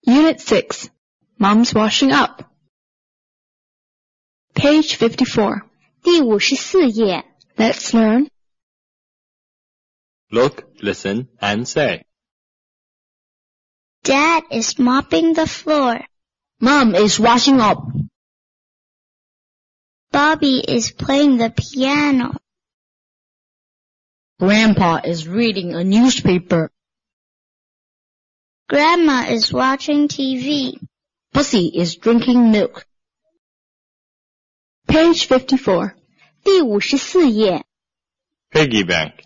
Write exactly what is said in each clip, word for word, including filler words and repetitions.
Unit six. Mom's washing up. Page fifty-four. 第五十四页。 Let's learn. Look, listen, and say. Dad is mopping the floor. Mom is washing up. Bobby is playing the piano. Grandpa is reading a newspaper. Grandma is watching T V. Pussy is drinking milk. Page fifty-four. 第五十四页。 Piggy bank.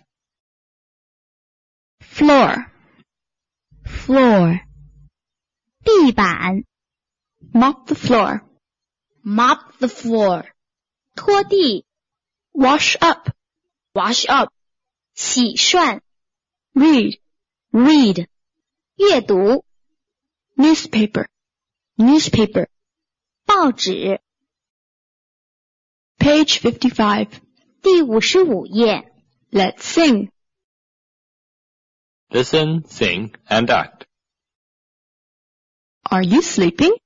Floor. Floor. 地板。 Mop the floor. Mop the floor. 拖地。 Wash up. Wash up. 洗涮。 Read. Read. 阅读。 Newspaper. Newspaper. 报纸。 Page fifty-five. 第五十五页。 Let's sing. Listen, sing, and act. Are you sleeping?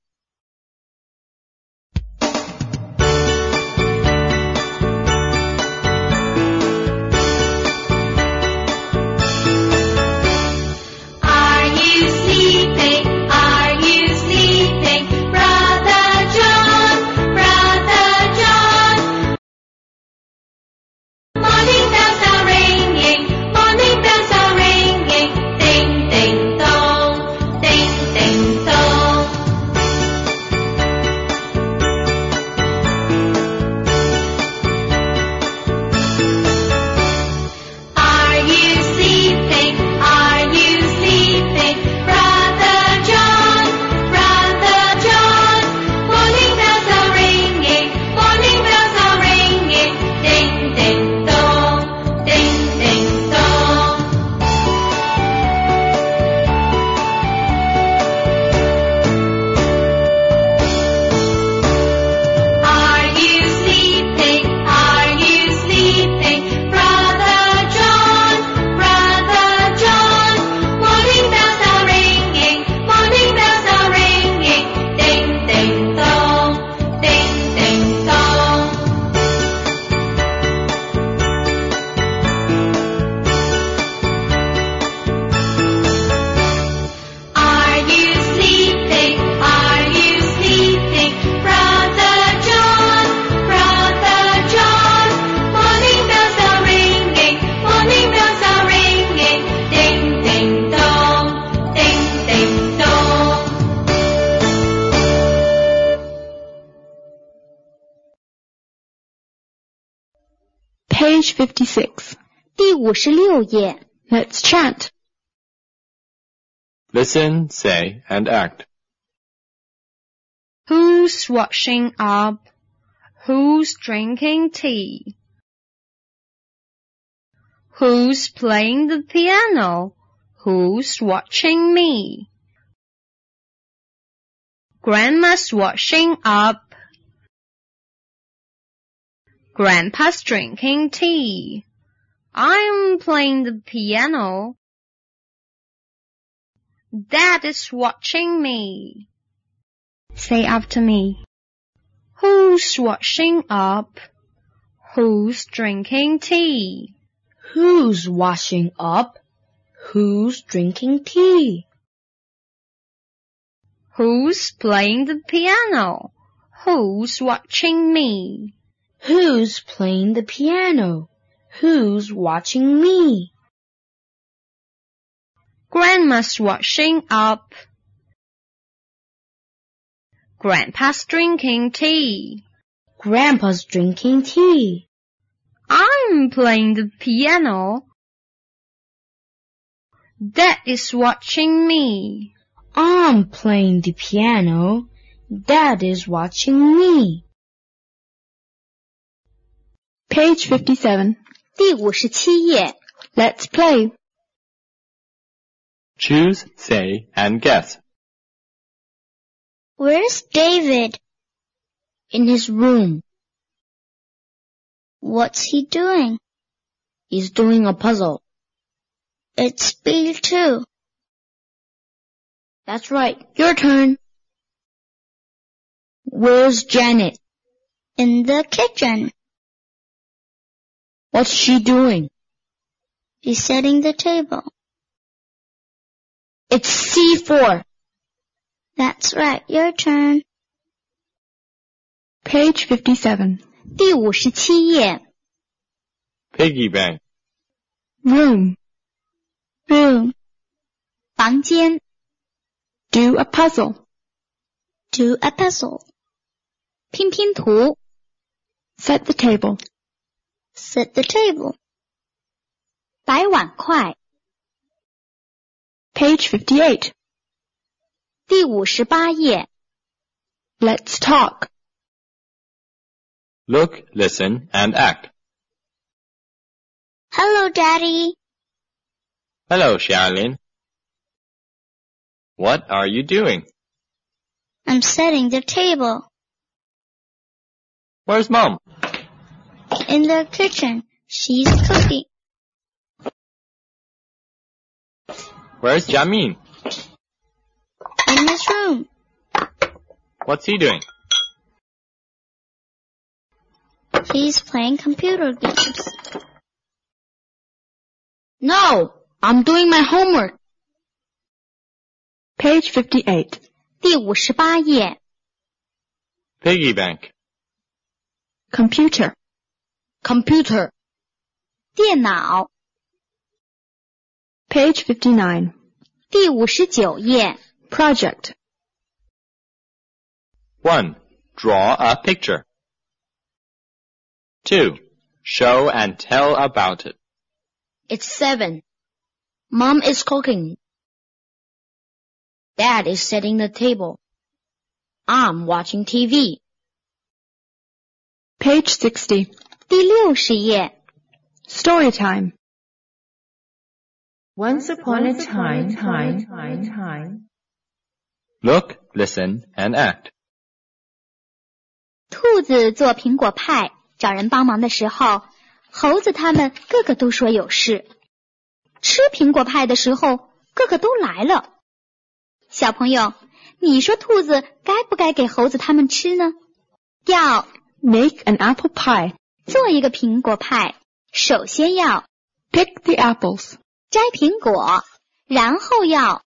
Page fifty-six. 第五十六页。 Let's chant. Listen, say, and act. Who's washing up? Who's drinking tea? Who's playing the piano? Who's watching me? Grandma's washing up. Grandpa's drinking tea. I'm playing the piano. Dad is watching me. Say after me. Who's washing up? Who's drinking tea? Who's washing up? Who's drinking tea? Who's playing the piano? Who's watching me? Who's playing the piano? Who's watching me? Grandma's washing up. Grandpa's drinking tea. Grandpa's drinking tea. I'm playing the piano. Dad is watching me. I'm playing the piano. Dad is watching me. Page fifty-seven. 第五十七页。 Let's play. Choose, say, and guess. Where's David? In his room. What's he doing? He's doing a puzzle. It's B two. That's right. Your turn. Where's Janet? In the kitchen. What's she doing? She's setting the table. It's C four. That's right. Your turn. Page fifty-seven. 第五十七页 Piggy bank. Room. Room. 房间 Do a puzzle. Do a puzzle. 拼拼图 Set the table. Set the table. 摆碗筷 Page fifty-eight. 第五十八页 Let's talk. Look, listen, and act. Hello, Daddy. Hello, Xiaolin. What are you doing? I'm setting the table. Where's Mom? In the kitchen. She's cooking. Where's Jamin? In his room. What's he doing? He's playing computer games. No, I'm doing my homework. Page fifty-eight. 第五十八页 Piggy bank. Computer. Computer 电脑 Page fifty-nine. 第五十九页 Project. one. Draw a picture. two. Show and tell about it. It's seven. Mom is cooking. Dad is setting the table. I'm watching T V. Page sixty. 第六十页 Story time. Once upon a time, time, time, time. Look, listen, and act. 兔子做苹果派，找人帮忙的时候，猴子他们个个都说有事。吃苹果派的时候，个个都来了。小朋友，你说兔子该不该给猴子他们吃呢？要 Make an apple pie. 做一个苹果派，首先要 Pick the apples. 摘苹果，然后要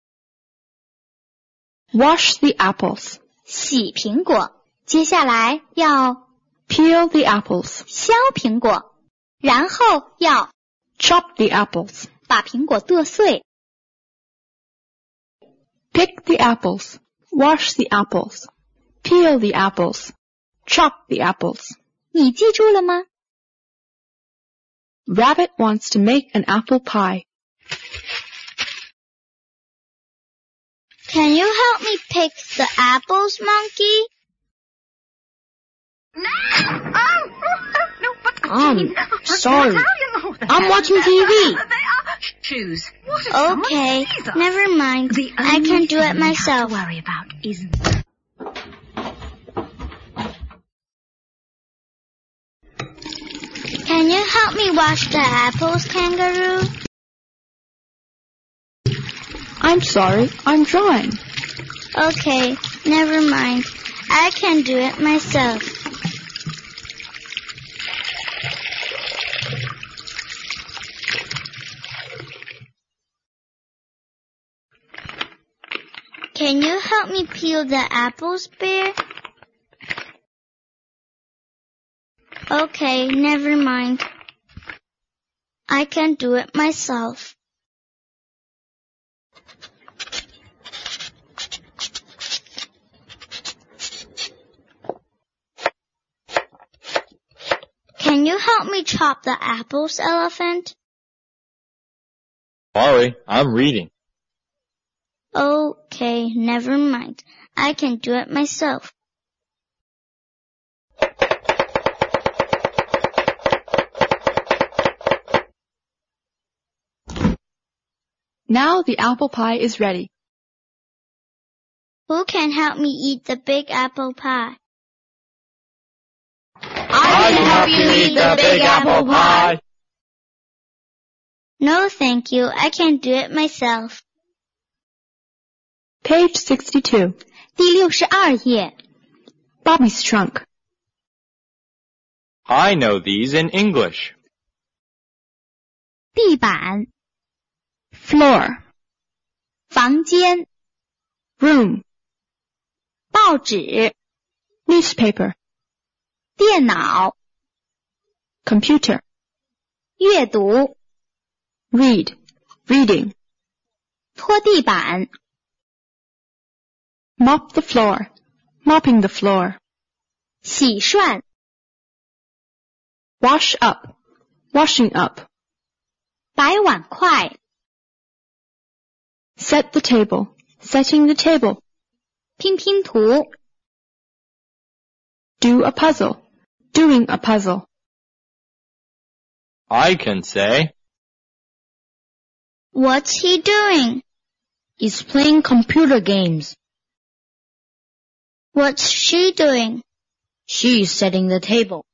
Wash the apples. 洗苹果，接下来要 Peel the apples. 削苹果，然后要 Chop the apples. 把苹果剁碎。 Pick the apples. Wash the apples. Peel the apples. Chop the apples. 你记住了吗？ Rabbit wants to make an apple pie. Can you help me pick the apples, Monkey? I'm sorry. I'm watching T V. Choose. Okay, never mind. I can do it myself. Worry about isn't. Can you help me wash the apples, Kangaroo? I'm sorry, I'm drawing. Okay, never mind. I can do it myself. Can you help me peel the apples, Bear? Okay, never mind. I can do it myself. Can you help me chop the apples, Elephant? Sorry, I'm reading. Okay, never mind. I can do it myself. Now the apple pie is ready. Who can help me eat the big apple pie? I can help you eat the big apple pie. No, thank you. I can do it myself. Page sixty-two. 第六十二页。 Bobby's trunk. I know these in English. 地板、 Floor. 房间、 Room. 报纸、 Newspaper. 电脑、 Computer. 阅读、 Read. Reading. 拖地板、 Mop the floor. Mopping the floor. 洗涮、 Wash up. Washing up. 摆碗筷、 Set the table. Setting the table. 拼拼图、 Do a puzzle. Doing a puzzle. I can say, What's he doing? He's playing computer games. What's she doing? She's setting the table.